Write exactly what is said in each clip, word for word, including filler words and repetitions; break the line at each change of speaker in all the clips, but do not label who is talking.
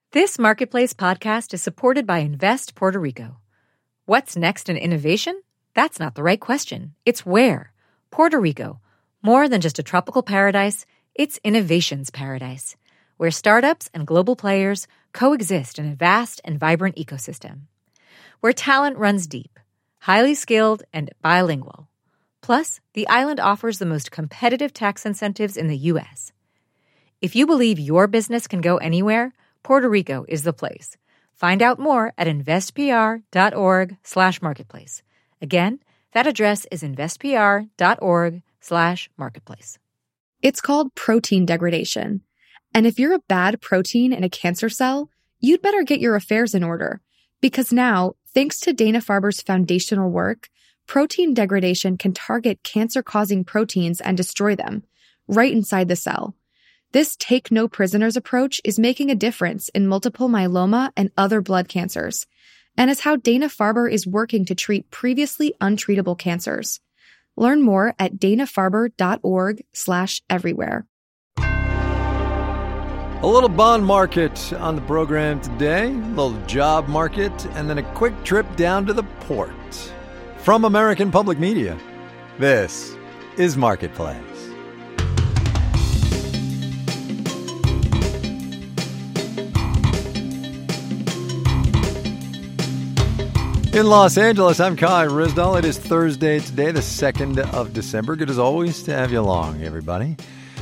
This Marketplace podcast is supported by Invest Puerto Rico. What's next in innovation? That's not the right question. It's where. Puerto Rico. More than just a tropical paradise, it's innovation's paradise, where startups and global players coexist in a vast and vibrant ecosystem. Where talent runs deep, highly skilled, and bilingual. Plus, the island offers the most competitive tax incentives in the U S. If you believe your business can go anywhere, Puerto Rico is the place. Find out more at investpr.org slash marketplace. Again, that address is investpr.org slash marketplace.
It's called protein degradation. And if you're a bad protein in a cancer cell, you'd better get your affairs in order. Because now, thanks to Dana-Farber's foundational work, protein degradation can target cancer-causing proteins and destroy them, right inside the cell. This take-no-prisoners approach is making a difference in multiple myeloma and other blood cancers, and is how Dana-Farber is working to treat previously untreatable cancers. Learn more at danafarber.org slash everywhere.
A little bond market on the program today, a little job market, and then a quick trip down to the port. From American Public Media, this is Marketplace. In Los Angeles, I'm Kai Ryssdal. It is Thursday today, the second of December. Good as always to have you along, everybody.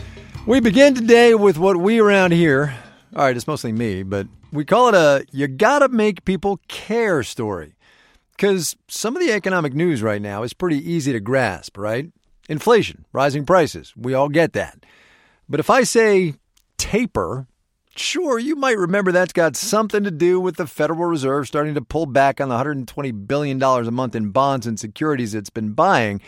We begin today with what we around here, all right, it's mostly me, but we call it a you gotta make people care story. Because some of the economic news right now is pretty easy to grasp, right? Inflation, rising prices, we all get that. But if I say taper, sure, you might remember that's got something to do with the Federal Reserve starting to pull back on the one hundred twenty billion dollars a month in bonds and securities it's been buying.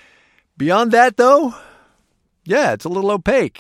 Beyond that, though, yeah, it's a little opaque.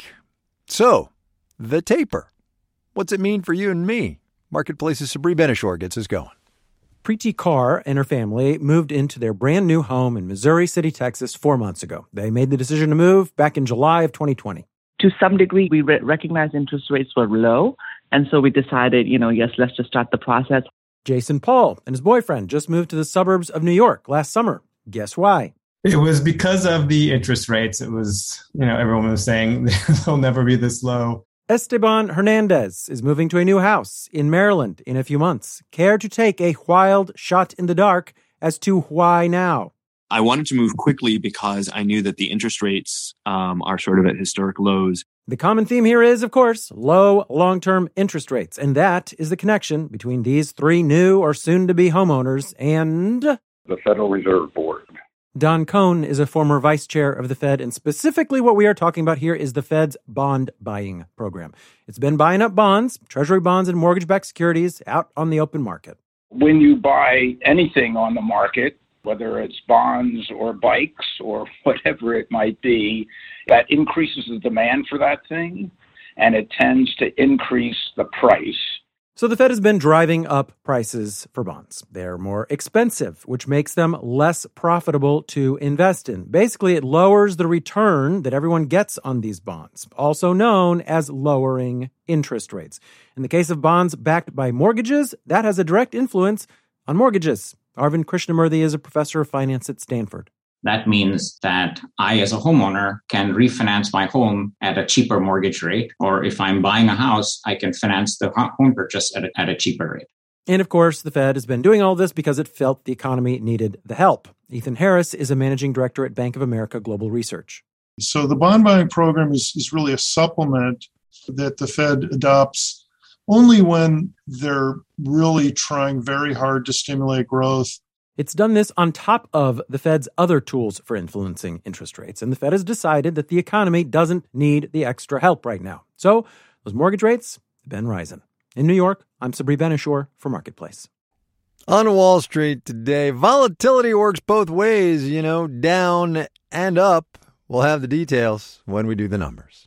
So, the taper. What's it mean for you and me? Marketplace's Sabri Benishore gets us going.
Preeti Carr and her family moved into their brand new home in Missouri City, Texas, four months ago. They made the decision to move back in July of twenty twenty.
To some degree, we re- recognized interest rates were low, and so we decided, you know, yes, let's just start the process.
Jason Paul and his boyfriend just moved to the suburbs of New York last summer. Guess why?
It was because of the interest rates. It was, you know, everyone was saying they'll never be this low.
Esteban Hernandez is moving to a new house in Maryland in a few months. Care to take a wild shot in the dark as to why now?
I wanted to move quickly because I knew that the interest rates um, are sort of at historic lows.
The common theme here is, of course, low long-term interest rates. And that is the connection between these three new or soon-to-be homeowners and
the Federal Reserve Board.
Don Cohn is a former vice chair of the Fed, and specifically what we are talking about here is the Fed's bond buying program. It's been buying up bonds, treasury bonds, and mortgage-backed securities out on the open market.
When you buy anything on the market, whether it's bonds or bikes or whatever it might be, that increases the demand for that thing, and it tends to increase the price.
So the Fed has been driving up prices for bonds. They're more expensive, which makes them less profitable to invest in. Basically, it lowers the return that everyone gets on these bonds, also known as lowering interest rates. In the case of bonds backed by mortgages, that has a direct influence on mortgages. Arvind Krishnamurthy is a professor of finance at Stanford.
That means that I, as a homeowner, can refinance my home at a cheaper mortgage rate. Or if I'm buying a house, I can finance the home purchase at a, at a cheaper rate.
And of course, the Fed has been doing all this because it felt the economy needed the help. Ethan Harris is a managing director at Bank of America Global Research.
So the bond buying program is, is really a supplement that the Fed adopts only when they're really trying very hard to stimulate growth.
It's done this on top of the Fed's other tools for influencing interest rates. And the Fed has decided that the economy doesn't need the extra help right now. So those mortgage rates have been rising. In New York, I'm Sabri Benishore for Marketplace.
On Wall Street today, volatility works both ways, you know, down and up. We'll have the details when we do the numbers.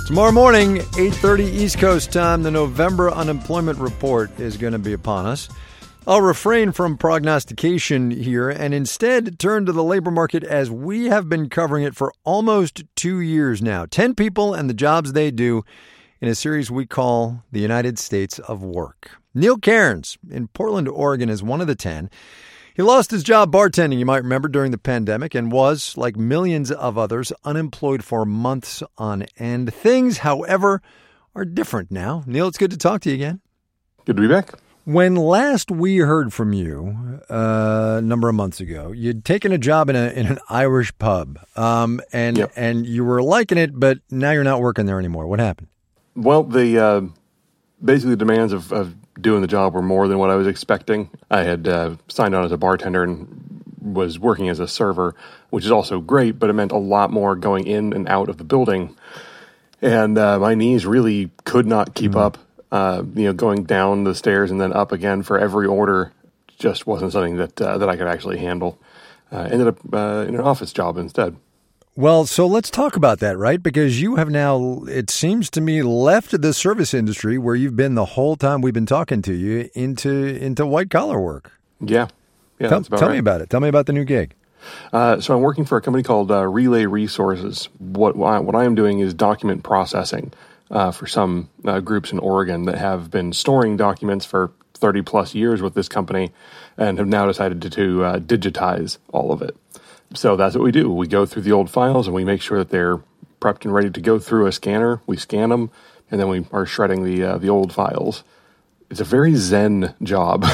Tomorrow morning, eight thirty East Coast time, the November unemployment report is going to be upon us. I'll refrain from prognostication here and instead turn to the labor market as we have been covering it for almost two years now. Ten people and the jobs they do in a series we call the United States of Work. Neil Cairns in Portland, Oregon is one of the ten. He lost his job bartending, you might remember, during the pandemic and was, like millions of others, unemployed for months on end. Things, however, are different now. Neil, it's good to talk to you again.
Good to be back.
When last we heard from you, uh, a number of months ago, you'd taken a job in a in an Irish pub, um, and
yep.
and you were liking it, but now you're not working there anymore. What happened?
Well, the uh, basically the demands of, of doing the job were more than what I was expecting. I had uh, signed on as a bartender and was working as a server, which is also great, but it meant a lot more going in and out of the building. And uh, my knees really could not keep mm. up. Uh, you know, going down the stairs and then up again for every order just wasn't something that uh, that I could actually handle. Uh, ended up uh, in an office job instead.
Well, so let's talk about that, right? Because you have now, it seems to me, left the service industry where you've been the whole time we've been talking to you into into white collar work.
Yeah, yeah.
Tell,
that's about
tell
right.
me about it. Tell me about the new gig.
Uh, so I'm working for a company called uh, Relay Resources. What what I am doing is document processing uh, for some uh, groups in Oregon that have been storing documents for thirty plus years with this company and have now decided to, to uh, digitize all of it. So that's what we do. We go through the old files and we make sure that they're prepped and ready to go through a scanner. We scan them and then we are shredding the uh, the old files. It's a very zen job.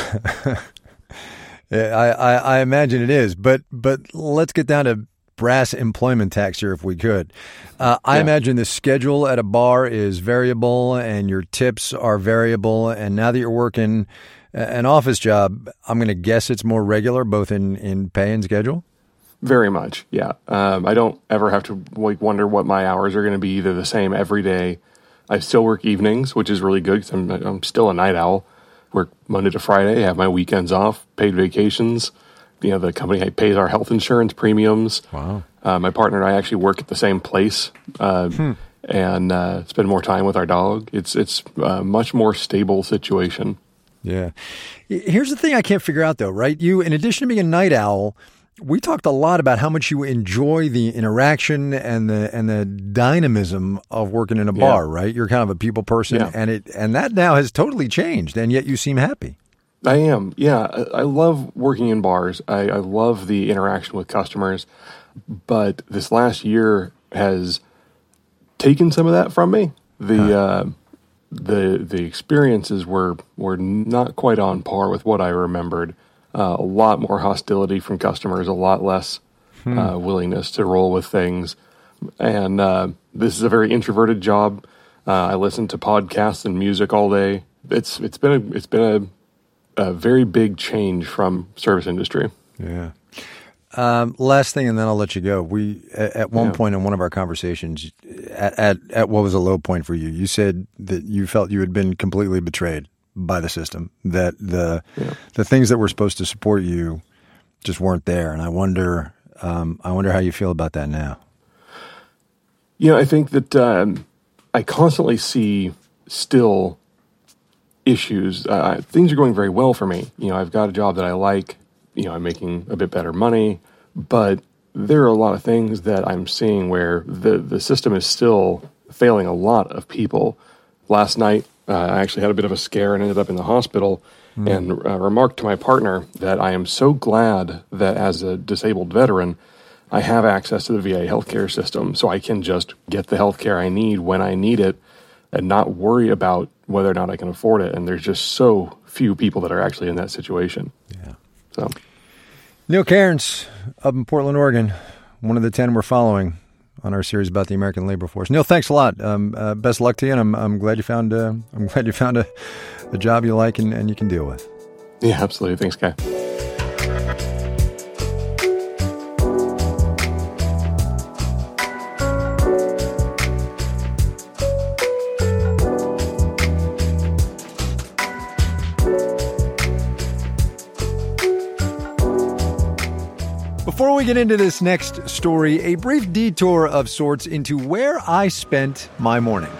Yeah, I, I, I imagine it is, but but let's get down to brass employment tax here if we could. Uh, I yeah. imagine the schedule at a bar is variable and your tips are variable, and now that you're working an office job, I'm going to guess it's more regular, both in, in pay and schedule?
Very much, yeah. Um, I don't ever have to like wonder what my hours are going to be. Either the same every day. I still work evenings, which is really good because I'm, I'm still a night owl. Work Monday to Friday, have my weekends off, paid vacations. You know, the company pays our health insurance premiums.
Wow.
Uh, my partner and I actually work at the same place uh, hmm. and uh, spend more time with our dog. It's it's a much more stable situation.
Yeah. Here's the thing I can't figure out, though, right? You, in addition to being a night owl, we talked a lot about how much you enjoy the interaction and the and the dynamism of working in a bar, yeah. right? You're kind of a people person, yeah. and it and that now has totally changed, and yet you seem happy.
I am, yeah. I love working in bars. I, I love the interaction with customers, but this last year has taken some of that from me. The huh. uh, the the experiences were were not quite on par with what I remembered. Uh, a lot more hostility from customers, a lot less hmm. uh, willingness to roll with things. And uh, this is a very introverted job. Uh, I listen to podcasts and music all day. It's it's been a, it's been a, a very big change from service industry.
Yeah. Um, last thing, and then I'll let you go. We at, at one yeah. point in one of our conversations, at, at at what was a low point for you, you said that you felt you had been completely betrayed by the system, that the yeah. the things that were supposed to support you just weren't there. And I wonder, um, I wonder how you feel about that now.
You know, I think that um, I constantly see still issues. Uh, things are going very well for me. You know, I've got a job that I like. You know, I'm making a bit better money, but there are a lot of things that I'm seeing where the the system is still failing a lot of people. Last night, Uh, I actually had a bit of a scare and ended up in the hospital mm. and uh, remarked to my partner that I am so glad that as a disabled veteran, I have access to the V A healthcare system so I can just get the healthcare I need when I need it and not worry about whether or not I can afford it. And there's just so few people that are actually in that situation.
Yeah.
So,
Neil Cairns up in Portland, Oregon, one of the ten we're following on our series about the American labor force. Neil, thanks a lot. Um, uh, best of luck to you, and I'm I'm glad you found uh, I'm glad you found a, a job you like and, and you can deal with.
Yeah, absolutely. Thanks, Guy.
Before we get into this next story, a brief detour of sorts into where I spent my morning.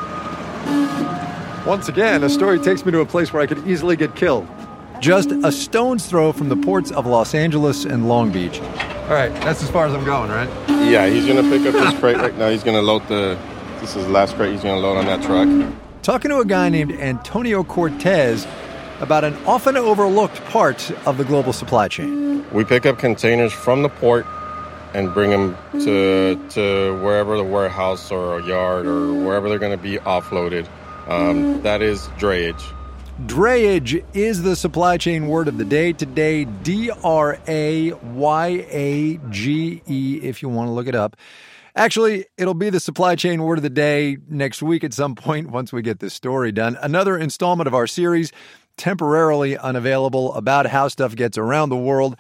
Once again, a story takes me to a place where I could easily get killed. Just a stone's throw from the ports of Los Angeles and Long Beach. All right, that's as far as I'm going, right?
Yeah, he's going to pick up his crate right now. He's going to load the, this is the last crate he's going to load on that truck.
Talking to a guy named Antonio Cortez about an often overlooked part of the global supply chain.
We pick up containers from the port and bring them to, to wherever the warehouse or a yard or wherever they're going to be offloaded. Um, that is drayage.
Drayage is the supply chain word of the day today, D R A Y A G E, if you want to look it up. Actually, it'll be the supply chain word of the day next week at some point once we get this story done. Another installment of our series, temporarily unavailable, about how stuff gets around the world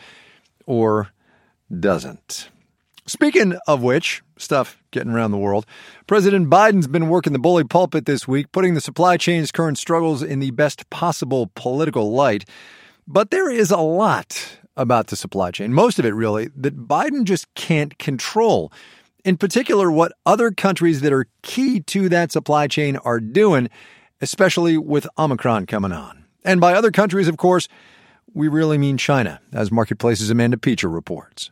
or doesn't. Speaking of which, stuff getting around the world, President Biden's been working the bully pulpit this week, putting the supply chain's current struggles in the best possible political light. But there is a lot about the supply chain, most of it really, that Biden just can't control. In particular, what other countries that are key to that supply chain are doing, especially with Omicron coming on. And by other countries, of course, we really mean China, as Marketplace's Amanda Peacher reports.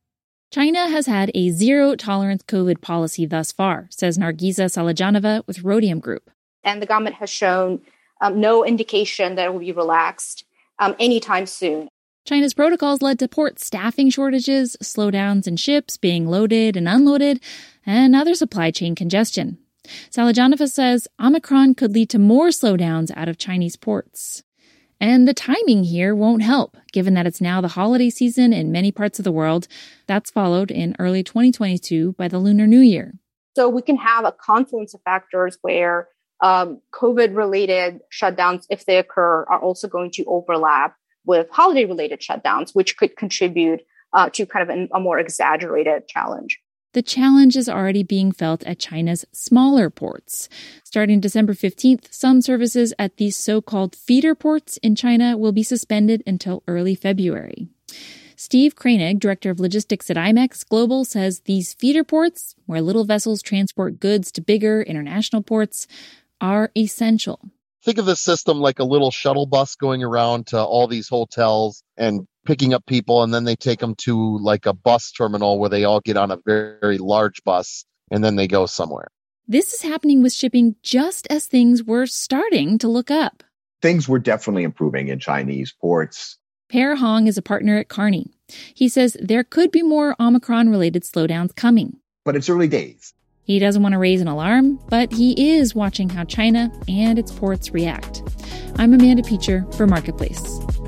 China has had a zero-tolerance COVID policy thus far, says Nargisa Salajanova with Rhodium Group.
And the government has shown um, no indication that it will be relaxed um, anytime soon.
China's protocols led to port staffing shortages, slowdowns in ships being loaded and unloaded, and other supply chain congestion. Salajanova says Omicron could lead to more slowdowns out of Chinese ports. And the timing here won't help, given that it's now the holiday season in many parts of the world. That's followed in early twenty twenty-two by the Lunar New Year.
So we can have a confluence of factors where um, COVID-related shutdowns, if they occur, are also going to overlap with holiday-related shutdowns, which could contribute uh, to kind of a, a more exaggerated challenge.
The challenge is already being felt at China's smaller ports. Starting December fifteenth, some services at these so-called feeder ports in China will be suspended until early February. Steve Kranig, director of logistics at IMEX Global, says these feeder ports, where little vessels transport goods to bigger international ports, are essential.
Think of the system like a little shuttle bus going around to all these hotels and picking up people, and then they take them to like a bus terminal where they all get on a very, very large bus, and then they go somewhere.
This is happening with shipping just as things were starting to look up.
Things were definitely improving in Chinese ports.
Per Hong is a partner at Kearney. He says there could be more Omicron-related slowdowns coming.
But it's early days.
He doesn't want to raise an alarm, but he is watching how China and its ports react. I'm Amanda Peacher for Marketplace.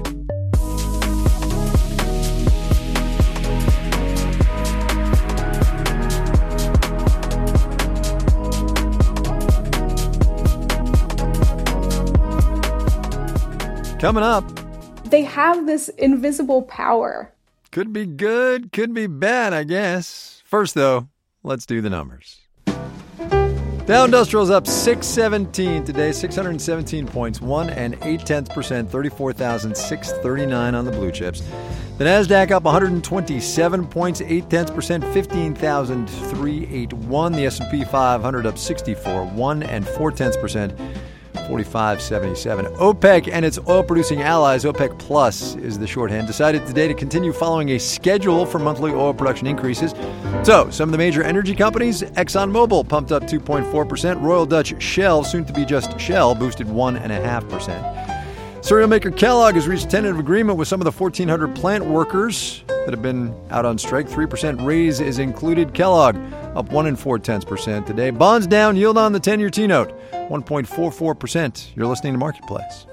Coming up,
they have this invisible power.
Could be good, could be bad, I guess. First, though, let's do the numbers. Dow Industrial's up six seventeen today, six hundred seventeen points, one and eight tenths percent, thirty-four thousand six hundred thirty-nine on the blue chips. The Nasdaq up one hundred twenty-seven points, eight tenths percent, fifteen thousand three hundred eighty-one. The S and P five hundred up sixty-four, one and four tenths percent, forty-five seventy-seven. OPEC and its oil-producing allies, OPEC Plus is the shorthand, decided today to continue following a schedule for monthly oil production increases. So, some of the major energy companies, ExxonMobil pumped up two point four percent, Royal Dutch Shell, soon to be just Shell, boosted one point five percent. Cereal maker Kellogg has reached tentative agreement with some of the fourteen hundred plant workers that have been out on strike. three percent raise is included. Kellogg up one and four tenths percent today. Bonds down, yield on the ten-year T-note, one point four four percent. You're listening to Marketplace.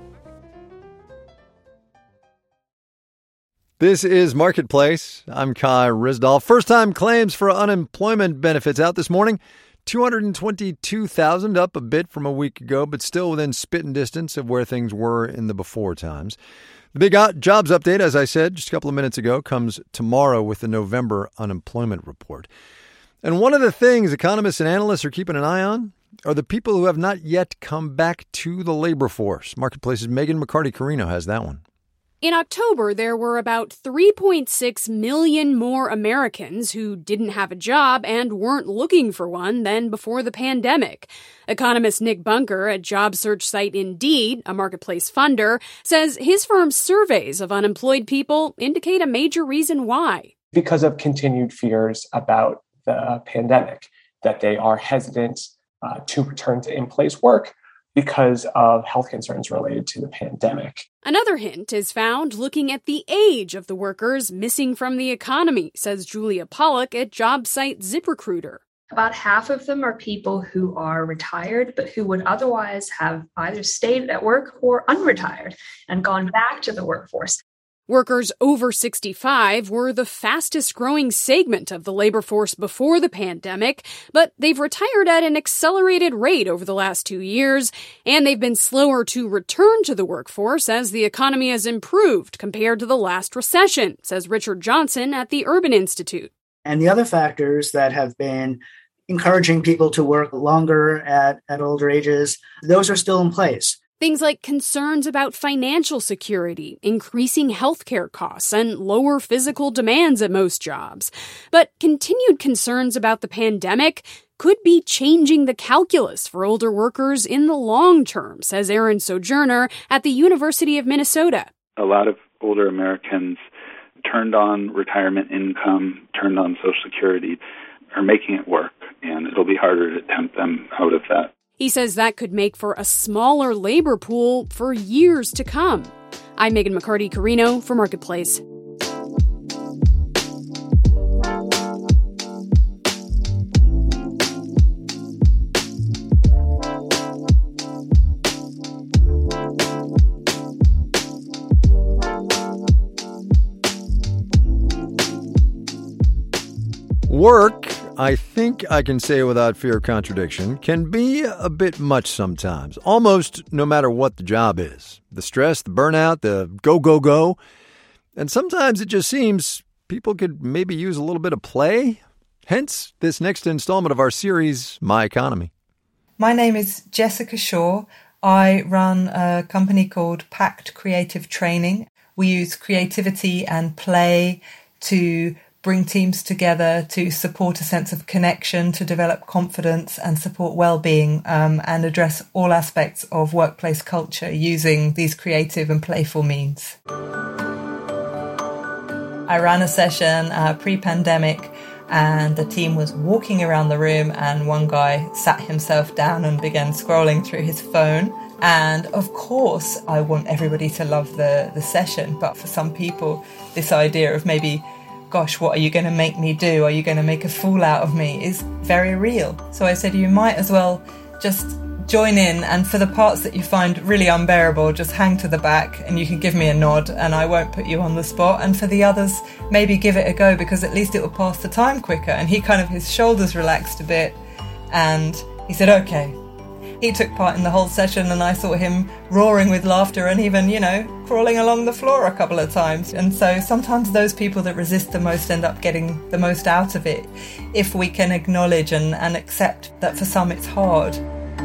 This is Marketplace. I'm Kai Ryssdal. First-time claims for unemployment benefits out this morning. two hundred twenty-two thousand, up a bit from a week ago, but still within spitting distance of where things were in the before times. The big jobs update, as I said just a couple of minutes ago, comes tomorrow with the November unemployment report. And one of the things economists and analysts are keeping an eye on are the people who have not yet come back to the labor force. Marketplace's Megan McCarty-Carino has that one.
In October, there were about three point six million more Americans who didn't have a job and weren't looking for one than before the pandemic. Economist Nick Bunker at job search site Indeed, a marketplace funder, says his firm's surveys of unemployed people indicate a major reason why.
Because of continued fears about the pandemic, that they are hesitant uh, to return to in-place work because of health concerns related to the pandemic.
Another hint is found looking at the age of the workers missing from the economy, says Julia Pollock at job site ZipRecruiter.
About half of them are people who are retired, but who would otherwise have either stayed at work or unretired and gone back to the workforce.
Workers over sixty-five were the fastest growing segment of the labor force before the pandemic, but they've retired at an accelerated rate over the last two years, and they've been slower to return to the workforce as the economy has improved compared to the last recession, says Richard Johnson at the Urban Institute.
And the other factors that have been encouraging people to work longer at, at older ages, those are still in place.
Things like concerns about financial security, increasing healthcare costs, and lower physical demands at most jobs. But continued concerns about the pandemic could be changing the calculus for older workers in the long term, says Aaron Sojourner at the University of Minnesota.
A lot of older Americans turned on retirement income, turned on Social Security, are making it work, and it'll be harder to tempt them out of that.
He says that could make for a smaller labor pool for years to come. I'm Megan McCarty-Carino for Marketplace.
Work, I think I can say without fear of contradiction, can be a bit much sometimes, almost no matter what the job is. The stress, the burnout, the go, go, go. And sometimes it just seems people could maybe use a little bit of play. Hence, this next installment of our series, My Economy.
My name is Jessica Shaw. I run a company called Pact Creative Training. We use creativity and play to bring teams together to support a sense of connection, to develop confidence and support well-being, um, and address all aspects of workplace culture using these creative and playful means. I ran a session uh, pre-pandemic, and the team was walking around the room, and one guy sat himself down and began scrolling through his phone. And of course, I want everybody to love the, the session, but for some people, this idea of maybe, gosh, what are you going to make me do? Are you going to make a fool out of me? Is very real. So I said, you might as well just join in, and for the parts that you find really unbearable, just hang to the back and you can give me a nod and I won't put you on the spot. And for the others, maybe give it a go because at least it will pass the time quicker. And he kind of, his shoulders relaxed a bit and he said, okay. He took part in the whole session and I saw him roaring with laughter and even, you know, crawling along the floor a couple of times. And so sometimes those people that resist the most end up getting the most out of it if we can acknowledge and, and accept that for some it's hard.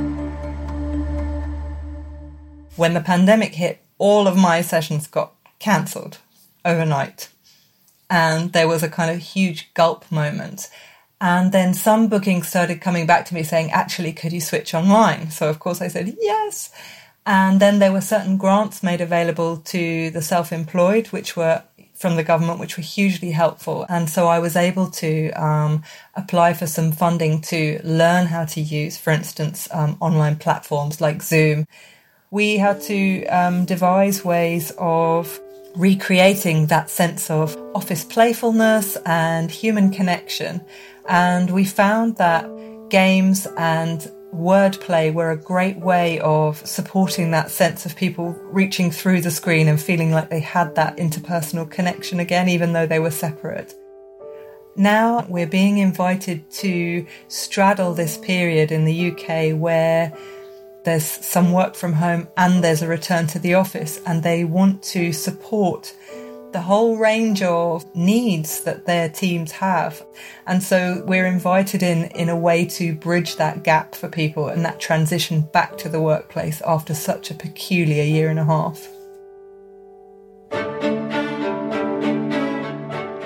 When the pandemic hit, all of my sessions got cancelled overnight. And there was a kind of huge gulp moment. And then some bookings started coming back to me saying, actually, could you switch online? So, of course, I said, yes. And then there were certain grants made available to the self-employed, which were from the government, which were hugely helpful. And so I was able to um, apply for some funding to learn how to use, for instance, um, online platforms like Zoom. We had to um, devise ways of recreating that sense of office playfulness and human connection. And we found that games and wordplay were a great way of supporting that sense of people reaching through the screen and feeling like they had that interpersonal connection again, even though they were separate. Now we're being invited to straddle this period in the U K where there's some work from home and there's a return to the office, and they want to support the whole range of needs that their teams have. And so we're invited in in a way to bridge that gap for people and that transition back to the workplace after such a peculiar year and a half.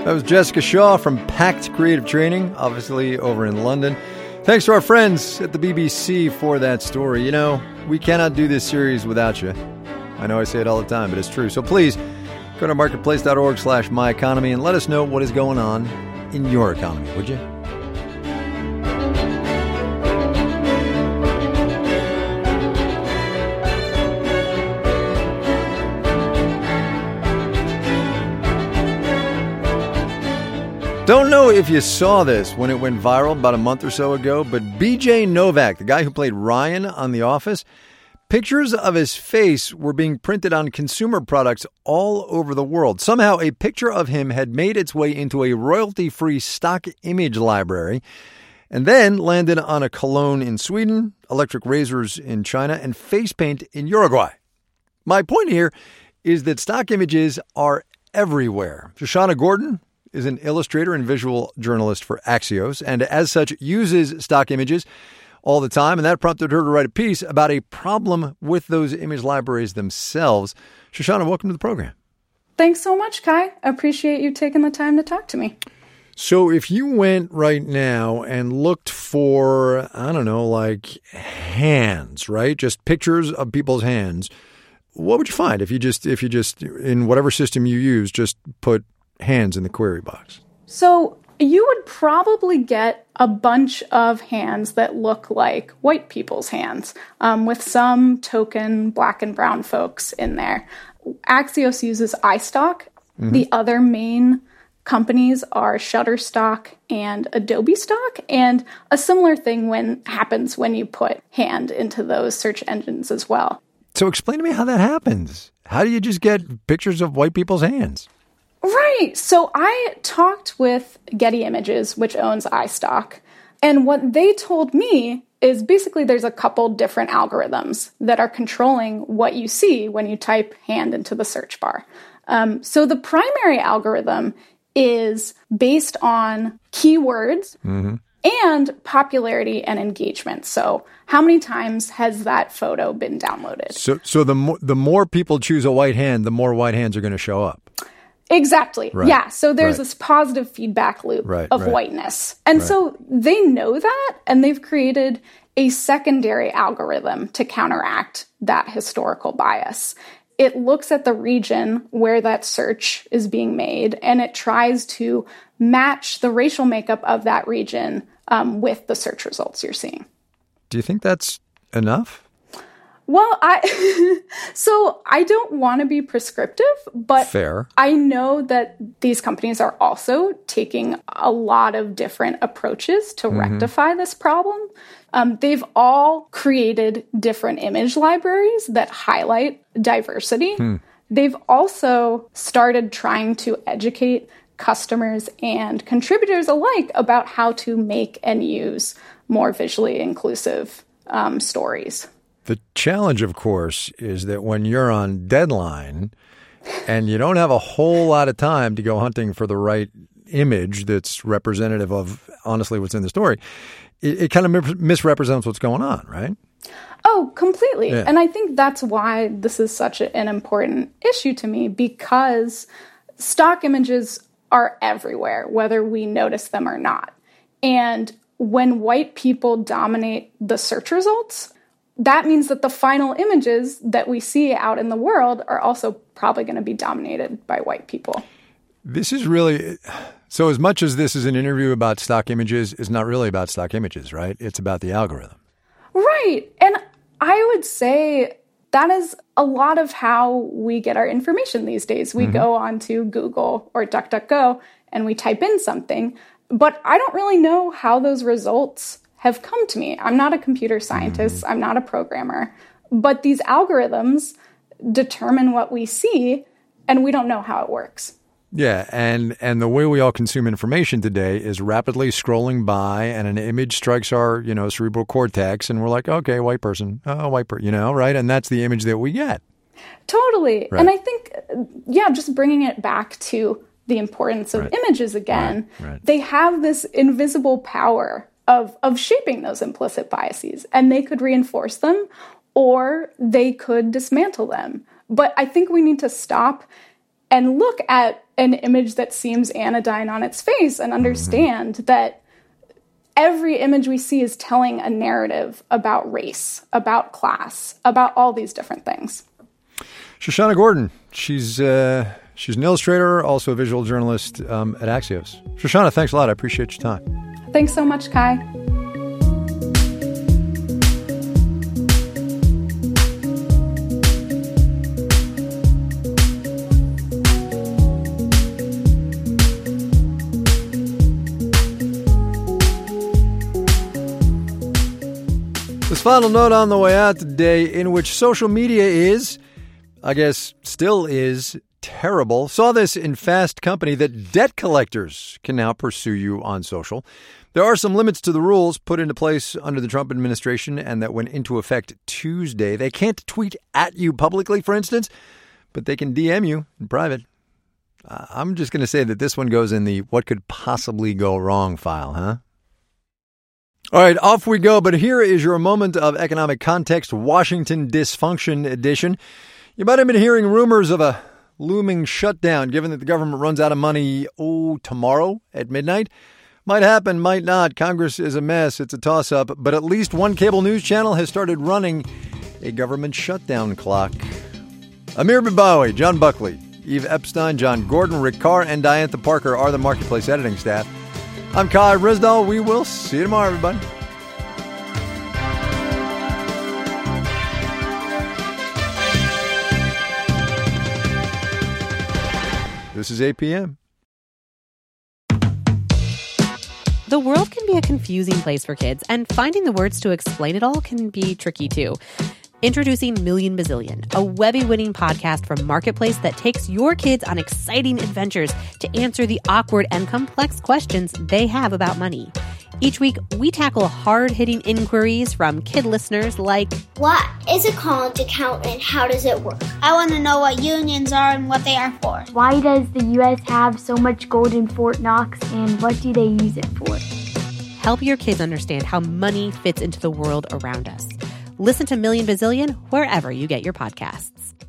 That was Jessica Shaw from Pact Creative Training, obviously over in London. Thanks to our friends at the B B C for that story. You know, we cannot do this series without you. I know I say it all the time, but it's true. So please go to marketplace.org slash my economy and let us know what is going on in your economy, would you? Don't know if you saw this when it went viral about a month or so ago, but B J Novak, the guy who played Ryan on The Office, pictures of his face were being printed on consumer products all over the world. Somehow a picture of him had made its way into a royalty-free stock image library and then landed on a cologne in Sweden, electric razors in China, and face paint in Uruguay. My point here is that stock images are everywhere. Shoshana Gordon is an illustrator and visual journalist for Axios, and as such uses stock images all the time, and that prompted her to write a piece about a problem with those image libraries themselves. Shoshana, welcome to the program.
Thanks so much, Kai. I appreciate you taking the time to talk to me.
So if you went right now and looked for, I don't know, like hands, right? Just pictures of people's hands, what would you find if you just, if you just, in whatever system you use, just put hands in the query box?
So you would probably get a bunch of hands that look like white people's hands, um, with some token black and brown folks in there. Axios uses iStock. Mm-hmm. The other main companies are Shutterstock and Adobe Stock, and a similar thing when happens when you put hand into those search engines as well.
So explain to me how that happens. How do you just get pictures of white people's hands?
Right. So I talked with Getty Images, which owns iStock, and what they told me is basically there's a couple different algorithms that are controlling what you see when you type hand into the search bar. Um, so the primary algorithm is based on keywords mm-hmm. and popularity and engagement. So how many times has that photo been downloaded?
So so the mo- the more people choose a white hand, the more white hands are going to show up.
Exactly.
Right.
Yeah. So there's
right.
this positive feedback loop
right,
of
right.
whiteness. And right. so they know that, and they've created a secondary algorithm to counteract that historical bias. It looks at the region where that search is being made, and it tries to match the racial makeup of that region um, with the search results you're seeing.
Do you think that's enough?
Well, I so I don't want to be prescriptive, but
Fair.
I know that these companies are also taking a lot of different approaches to mm-hmm. rectify this problem. Um, they've all created different image libraries that highlight diversity. Hmm. They've also started trying to educate customers and contributors alike about how to make and use more visually inclusive um, stories.
The challenge, of course, is that when you're on deadline and you don't have a whole lot of time to go hunting for the right image that's representative of, honestly, what's in the story, it, it kind of misrepresents what's going on, right?
Oh, completely.
Yeah.
And I think that's why this is such a, an important issue to me, because stock images are everywhere, whether we notice them or not. And when white people dominate the search results, that means that the final images that we see out in the world are also probably going to be dominated by white people.
This is really, so as much as this is an interview about stock images, it's not really about stock images, right? It's about the algorithm.
Right. And I would say that is a lot of how we get our information these days. We mm-hmm. go onto Google or DuckDuckGo and we type in something, but I don't really know how those results have come to me. I'm not a computer scientist. Mm-hmm. I'm not a programmer. But these algorithms determine what we see, and we don't know how it works.
Yeah, and, and the way we all consume information today is rapidly scrolling by, and an image strikes our, you know, cerebral cortex, and we're like, okay, white person, oh, white person, you know, right? And that's the image that we get.
Totally.
Right.
And I think, yeah, just bringing it back to the importance of right. images again,
right. Right.
they have this invisible power of of shaping those implicit biases, and they could reinforce them or they could dismantle them. But I think we need to stop and look at an image that seems anodyne on its face and understand mm-hmm. that every image we see is telling a narrative about race, about class, about all these different things.
Shoshana Gordon, she's uh, she's an illustrator, also a visual journalist um, at Axios. Shoshana, thanks a lot. I appreciate your time.
Thanks so much, Kai.
This final note on the way out today, in which social media is, I guess still is, terrible. Saw this in Fast Company that debt collectors can now pursue you on social. There are some limits to the rules put into place under the Trump administration and that went into effect Tuesday. They can't tweet at you publicly, for instance, but they can D M you in private. Uh, I'm just going to say that this one goes in the what could possibly go wrong file, huh? All right, off we go. But here is your moment of economic context, Washington Dysfunction Edition. You might have been hearing rumors of a looming shutdown, given that the government runs out of money, oh, tomorrow at midnight. Might happen, might not. Congress is a mess. It's a toss-up. But at least one cable news channel has started running a government shutdown clock. Amir Babawi, John Buckley, Eve Epstein, John Gordon, Rick Carr, and Diantha Parker are the Marketplace editing staff. I'm Kai Ryssdal. We will see you tomorrow, everybody. This is eight p.m.
The world can be a confusing place for kids, and finding the words to explain it all can be tricky too. Introducing Million Bazillion, a Webby-winning podcast from Marketplace that takes your kids on exciting adventures to answer the awkward and complex questions they have about money. Each week, we tackle hard-hitting inquiries from kid listeners like,
what is a college account and how does it work? I want to know what unions are and what they are for.
Why does the U S have so much gold in Fort Knox and what do they use it for?
Help your kids understand how money fits into the world around us. Listen to Million Bazillion wherever you get your podcasts.